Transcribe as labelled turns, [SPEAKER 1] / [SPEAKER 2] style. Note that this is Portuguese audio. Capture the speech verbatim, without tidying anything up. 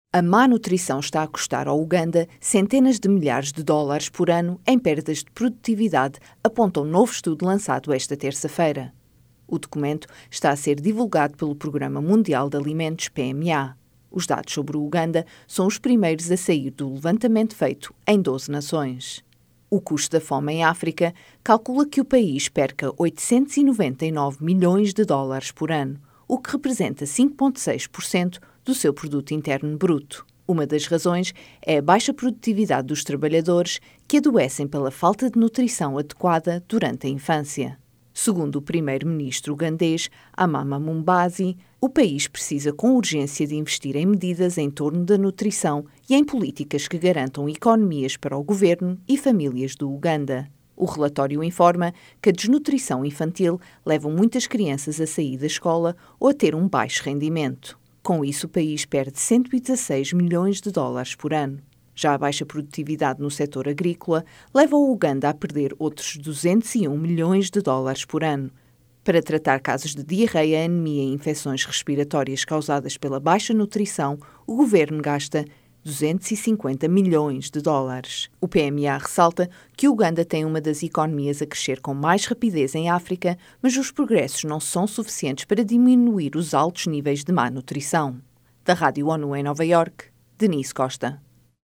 [SPEAKER 1] A má nutrição está a custar ao Uganda centenas de milhares de dólares por ano em perdas de produtividade, aponta um novo estudo lançado esta terça-feira. O documento está a ser divulgado pelo Programa Mundial de Alimentos P M A. Os dados sobre o Uganda são os primeiros a sair do levantamento feito em doze nações. O custo da fome em África calcula que o país perca oitocentos e noventa e nove milhões de dólares por ano, o que representa cinco vírgula seis por cento do seu produto interno bruto. Uma das razões é a baixa produtividade dos trabalhadores que adoecem pela falta de nutrição adequada durante a infância. Segundo o primeiro-ministro ugandês, Amama Mbabazi, o país precisa com urgência de investir em medidas em torno da nutrição e em políticas que garantam economias para o governo e famílias do Uganda. O relatório informa que a desnutrição infantil leva muitas crianças a sair da escola ou a ter um baixo rendimento. Com isso, o país perde cento e dezasseis milhões de dólares por ano. Já a baixa produtividade no setor agrícola leva o Uganda a perder outros duzentos e um milhões de dólares por ano. Para tratar casos de diarreia, anemia e infecções respiratórias causadas pela baixa nutrição, o governo gasta duzentos e cinquenta milhões de dólares. O P M A ressalta que o Uganda tem uma das economias a crescer com mais rapidez em África, mas os progressos não são suficientes para diminuir os altos níveis de má nutrição. Da Rádio ONU em Nova Iorque, Denise Costa.